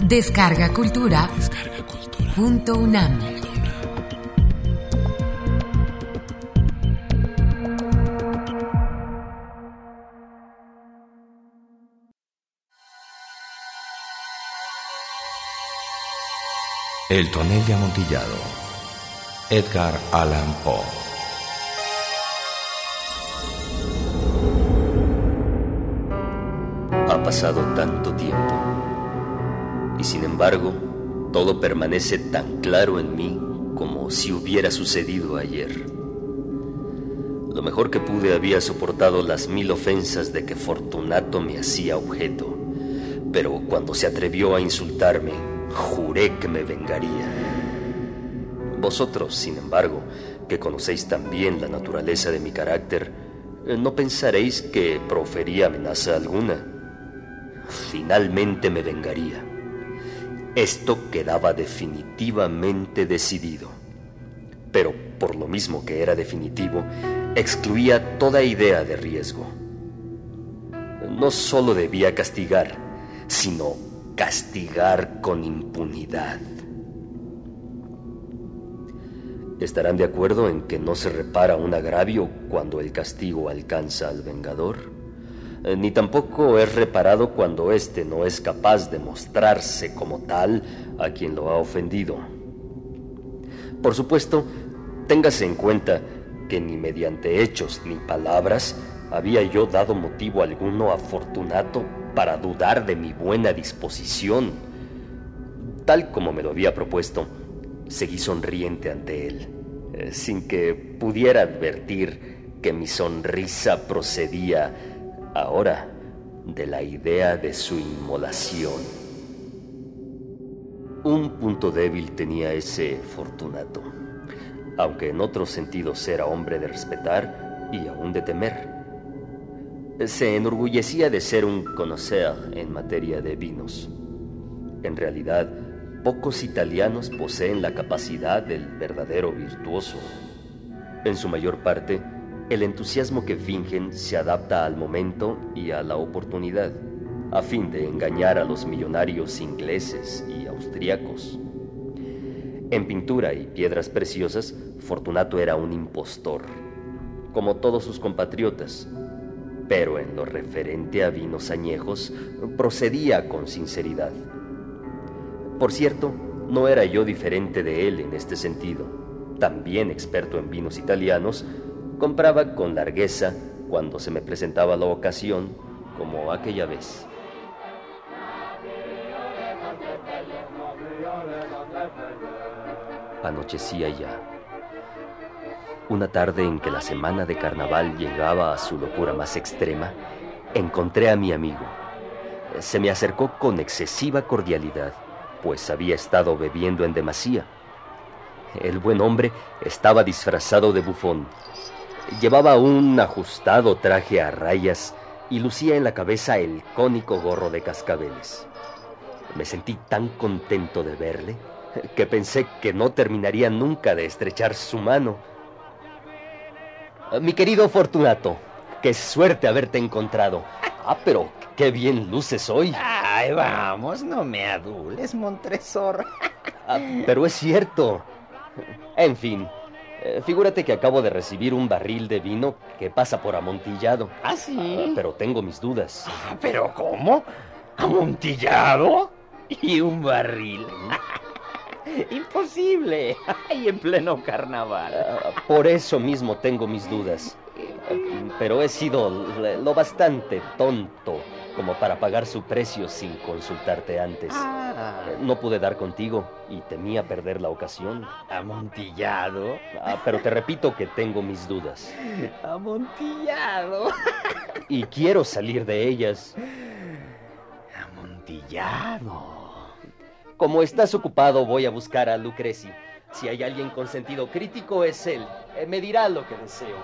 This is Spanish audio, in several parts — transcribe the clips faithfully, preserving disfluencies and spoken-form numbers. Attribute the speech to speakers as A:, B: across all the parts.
A: Descarga Cultura.
B: Descarga Cultura.
A: Punto UNAM.
B: El tonel de Amontillado. Edgar Allan Poe.
C: Ha pasado tanto tiempo y sin embargo todo permanece tan claro en mí como si hubiera sucedido ayer. Lo mejor que pude había soportado las mil ofensas de que Fortunato me hacía objeto, pero cuando se atrevió a insultarme, juré que me vengaría. Vosotros, sin embargo, que conocéis tan bien la naturaleza de mi carácter, no pensaréis que profería amenaza alguna. Finalmente me vengaría. Esto quedaba definitivamente decidido. Pero por lo mismo que era definitivo, excluía toda idea de riesgo. No solo debía castigar, sino castigar con impunidad. ¿Estarán de acuerdo en que no se repara un agravio cuando el castigo alcanza al vengador? Ni tampoco es reparado cuando éste no es capaz de mostrarse como tal a quien lo ha ofendido. Por supuesto, téngase en cuenta que ni mediante hechos ni palabras había yo dado motivo alguno a Fortunato para dudar de mi buena disposición. Tal como me lo había propuesto, seguí sonriente ante él, eh, sin que pudiera advertir que mi sonrisa procedía ahora de la idea de su inmolación. Un punto débil tenía ese Fortunato, aunque en otros sentidos era hombre de respetar y aún de temer. Se enorgullecía de ser un connoisseur en materia de vinos. En realidad, pocos italianos poseen la capacidad del verdadero virtuoso. En su mayor parte, el entusiasmo que fingen se adapta al momento y a la oportunidad, a fin de engañar a los millonarios ingleses y austriacos. En pintura y piedras preciosas, Fortunato era un impostor, como todos sus compatriotas, pero en lo referente a vinos añejos, procedía con sinceridad. Por cierto, no era yo diferente de él en este sentido. También experto en vinos italianos, compraba con largueza cuando se me presentaba la ocasión, como aquella vez. Anochecía ya. Una tarde en que la semana de carnaval llegaba a su locura más extrema, encontré a mi amigo. Se me acercó con excesiva cordialidad, pues había estado bebiendo en demasía. El buen hombre estaba disfrazado de bufón. Llevaba un ajustado traje a rayas y lucía en la cabeza el cónico gorro de cascabeles. Me sentí tan contento de verle que pensé que no terminaría nunca de estrechar su mano. Mi querido Fortunato, qué suerte haberte encontrado. Ah, pero qué bien luces hoy.
D: Ay, vamos, no me adules, Montresor.
C: Ah, pero es cierto. En fin, eh, figúrate que acabo de recibir un barril de vino que pasa por Amontillado.
D: ¿Ah, sí?
C: Ah, pero tengo mis dudas.
D: Ah, ¿pero cómo? ¿Amontillado? ¿Y un barril? Imposible. Y en pleno carnaval.
C: Uh, por eso mismo tengo mis dudas. Uh, pero he sido lo bastante tonto como para pagar su precio sin consultarte antes.
D: Ah.
C: Uh, no pude dar contigo y temía perder la ocasión.
D: ¿Amontillado?
C: Uh, pero te repito que tengo mis dudas.
D: ¿Amontillado?
C: Y quiero salir de ellas.
D: Amontillado.
C: Como estás ocupado, voy a buscar a Lucreci. Si hay alguien con sentido crítico, es él. Eh, me dirá lo que deseo.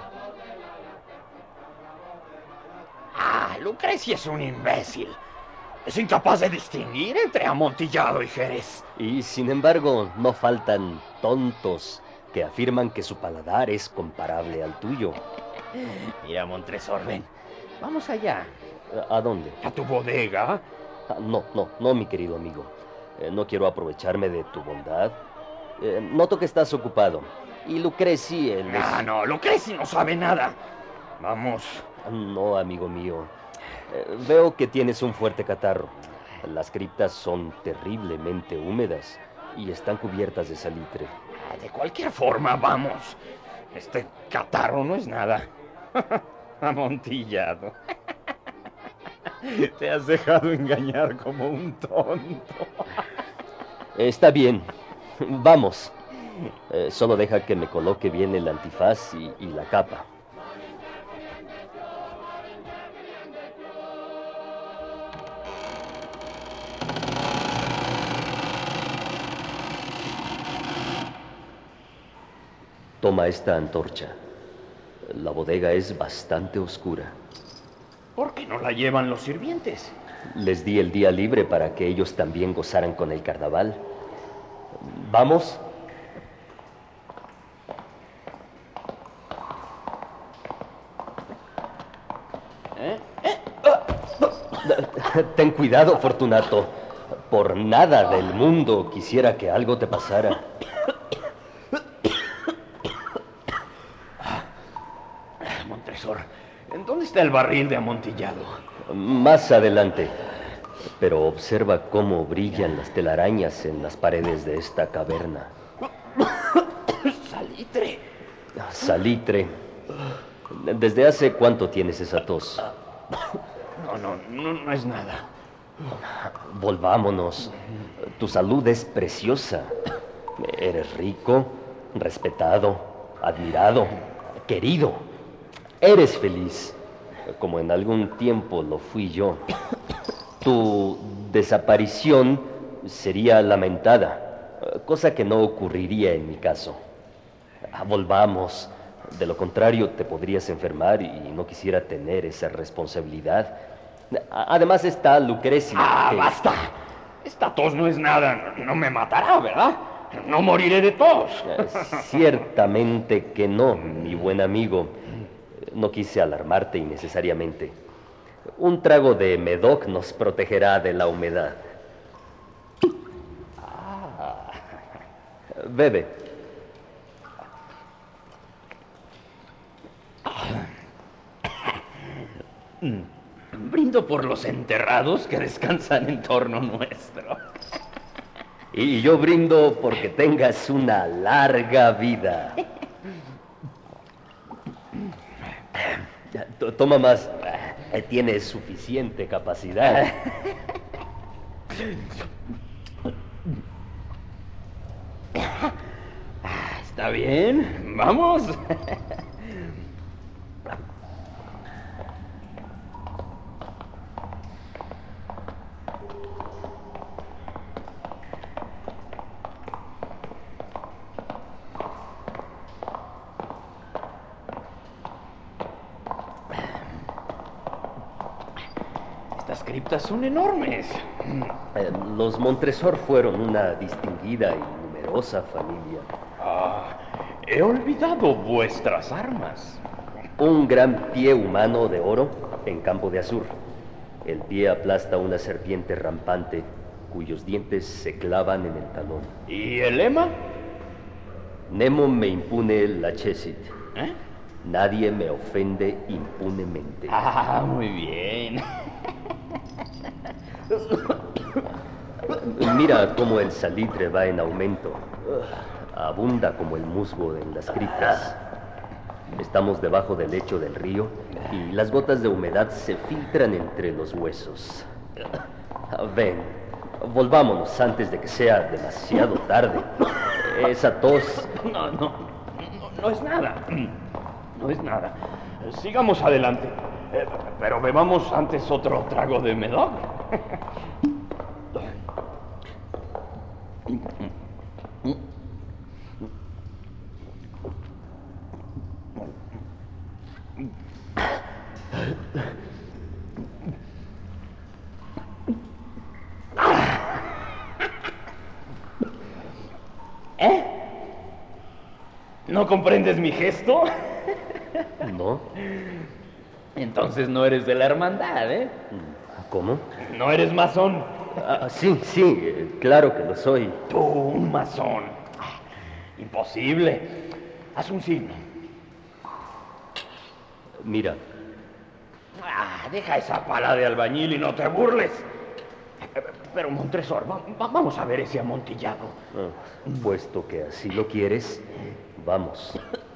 D: Ah, Lucreci es un imbécil. Es incapaz de distinguir entre Amontillado y Jerez.
C: Y sin embargo, no faltan tontos que afirman que su paladar es comparable al tuyo.
D: Mira, Montresor, ven. Vamos allá.
C: ¿A dónde?
D: ¿A tu bodega?
C: Ah, no, no, no, mi querido amigo. Eh, no quiero aprovecharme de tu bondad. Eh, noto que estás ocupado. Y Lucreci... él es...
D: Ah, no, Lucreci no sabe nada. Vamos.
C: No, amigo mío. Eh, veo que tienes un fuerte catarro. Las criptas son terriblemente húmedas y están cubiertas de salitre.
D: De cualquier forma, vamos. Este catarro no es nada. Amontillado. Te has dejado engañar como un tonto.
C: Está bien. Vamos. Eh, solo deja que me coloque bien el antifaz y, y la capa. Toma esta antorcha. La bodega es bastante oscura.
D: ¿Por qué no la llevan los sirvientes?
C: Les di el día libre para que ellos también gozaran con el carnaval. ¿Vamos?
D: ¿Eh? ¿Eh?
C: Ten cuidado, Fortunato. Por nada del mundo quisiera que algo te pasara.
D: Montresor, ¿en dónde está el barril de amontillado?
C: Más adelante. Pero observa cómo brillan las telarañas en las paredes de esta caverna.
D: Salitre.
C: Salitre. ¿Desde hace cuánto tienes esa tos?
D: No, no, no, no es nada.
C: Volvámonos. Tu salud es preciosa. Eres rico, respetado, admirado, querido. Eres feliz, como en algún tiempo lo fui yo. Tu desaparición sería lamentada, cosa que no ocurriría en mi caso. Volvamos. De lo contrario, te podrías enfermar y no quisiera tener esa responsabilidad. Además está Lucreci.
D: ¡Ah,
C: que...
D: basta! Esta tos no es nada. No me matará, ¿verdad? No moriré de tos.
C: Ciertamente que no, mi buen amigo. No quise alarmarte innecesariamente. Un trago de Medoc nos protegerá de la humedad. Ah. Bebe.
D: Brindo por los enterrados que descansan en torno nuestro.
C: Y yo brindo porque tengas una larga vida. Toma más. Tienes suficiente capacidad.
D: Está bien. Vamos. Estas criptas son enormes.
C: Eh, los Montresor fueron una distinguida y numerosa familia.
D: Ah, he olvidado vuestras armas.
C: Un gran pie humano de oro en campo de azur. El pie aplasta una serpiente rampante cuyos dientes se clavan en el talón.
D: ¿Y el lema?
C: Nemo me impune lacessit.
D: ¿Eh?
C: Nadie me ofende impunemente.
D: Ah, muy bien.
C: Mira cómo el salitre va en aumento. Abunda como el musgo en las criptas. Estamos debajo del lecho del río y las gotas de humedad se filtran entre los huesos. Ven, volvámonos antes de que sea demasiado tarde. Esa tos...
D: No, no, no, no es nada. No es nada. Sigamos adelante. Eh, pero bebamos antes otro trago de Medoc. ¿Eh? ¿No comprendes mi gesto?
C: ¿No?
D: Entonces no eres de la hermandad, ¿eh?
C: ¿Cómo?
D: ¿No eres masón?
C: Ah, sí, sí, eh, claro que lo soy.
D: Tú, un masón. Imposible. Haz un signo.
C: Mira.
D: Ah, deja esa pala de albañil y no te burles. Pero, Montresor, va, va, vamos a ver ese amontillado.
C: Ah, puesto que así lo quieres, vamos.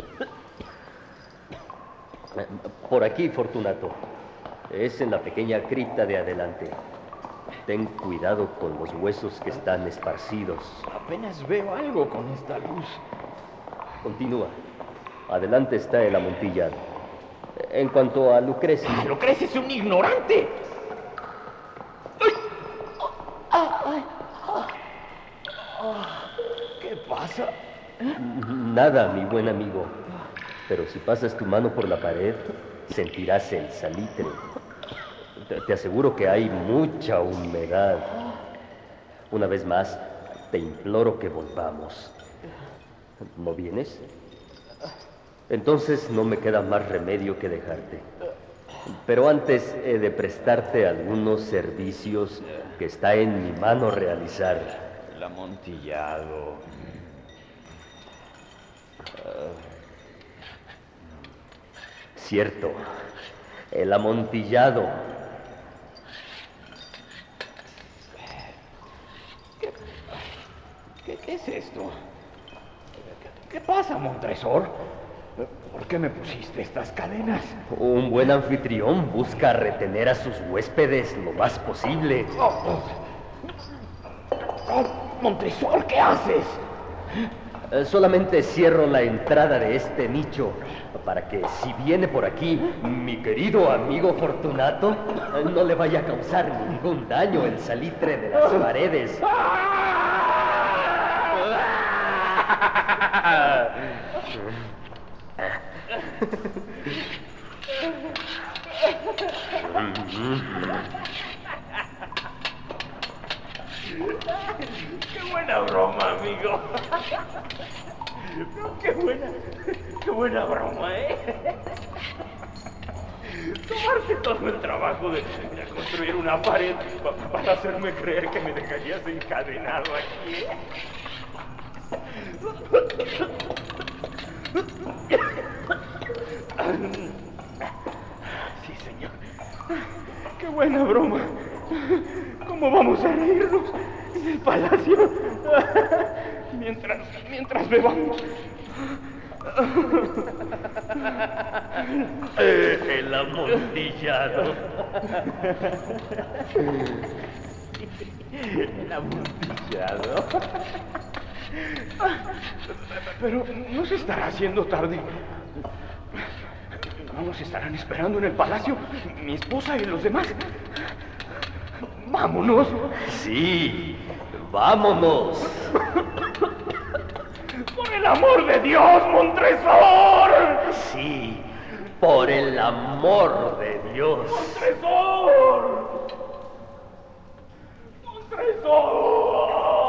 C: Por aquí, Fortunato. Es en la pequeña cripta de adelante. Ten cuidado con los huesos que están esparcidos.
D: Apenas veo algo con esta luz.
C: Continúa. Adelante está el amontillado. En cuanto a Lucrecia...
D: ¡Lucrecia es un ignorante! ¿Qué pasa?
C: Nada, mi buen amigo. Pero si pasas tu mano por la pared, sentirás el salitre. Te, te aseguro que hay mucha humedad. Una vez más, te imploro que volvamos. ¿No vienes? Entonces no me queda más remedio que dejarte. Pero antes he de prestarte algunos servicios que está en mi mano realizar.
D: El amontillado.
C: Cierto, el amontillado.
D: ¿Qué, qué, qué es esto? ¿Qué, qué pasa, Montresor? ¿Por qué me pusiste estas cadenas?
C: Un buen anfitrión busca retener a sus huéspedes lo más posible.
D: Oh, oh. Oh, Montresor, ¿qué haces?
C: Eh, solamente cierro la entrada de este nicho para que si viene por aquí mi querido amigo Fortunato, eh, no le vaya a causar ningún daño el salitre de las paredes.
D: ¡Qué buena broma, amigo! No, ¡Qué buena, qué buena broma, eh! Tomarte todo el trabajo de, de construir una pared pa, para hacerme creer que me dejarías encadenado aquí. Sí, señor. ¡Qué buena broma! ¿Cómo vamos a reírnos en el palacio? Mientras, mientras bebamos.
C: Eh, el amontillado.
D: El amontillado. Pero no se estará haciendo tarde. ¿No nos estarán esperando en el palacio mi esposa y los demás? ¡Vámonos!
C: Sí, vámonos.
D: ¡Por el amor de Dios, Montresor!
C: Sí, por el amor de Dios.
D: ¡Montresor! ¡Montresor!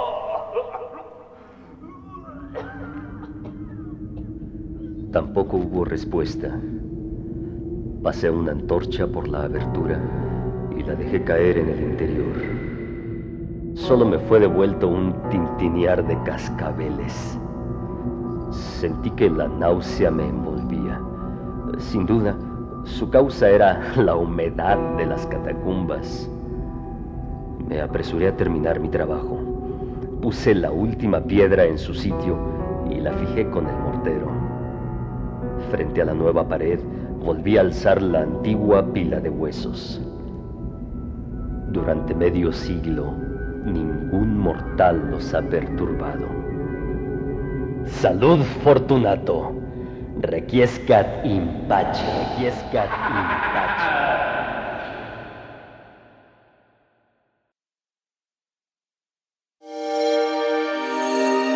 C: Tampoco hubo respuesta. Pasé una antorcha por la abertura y la dejé caer en el interior. Solo me fue devuelto un tintinear de cascabeles. Sentí que la náusea me envolvía. Sin duda, su causa era la humedad de las catacumbas. Me apresuré a terminar mi trabajo. Puse la última piedra en su sitio y la fijé con el mortero. Frente a la nueva pared, volví a alzar la antigua pila de huesos. Durante medio siglo, ningún mortal los ha perturbado. Salud, Fortunato. Requiescat in pace. Requiescat in pace.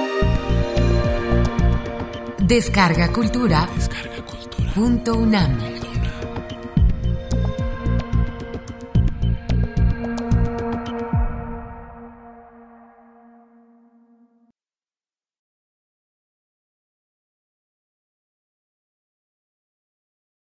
A: Descarga Cultura. Descarga Cultura. Punto UNAM.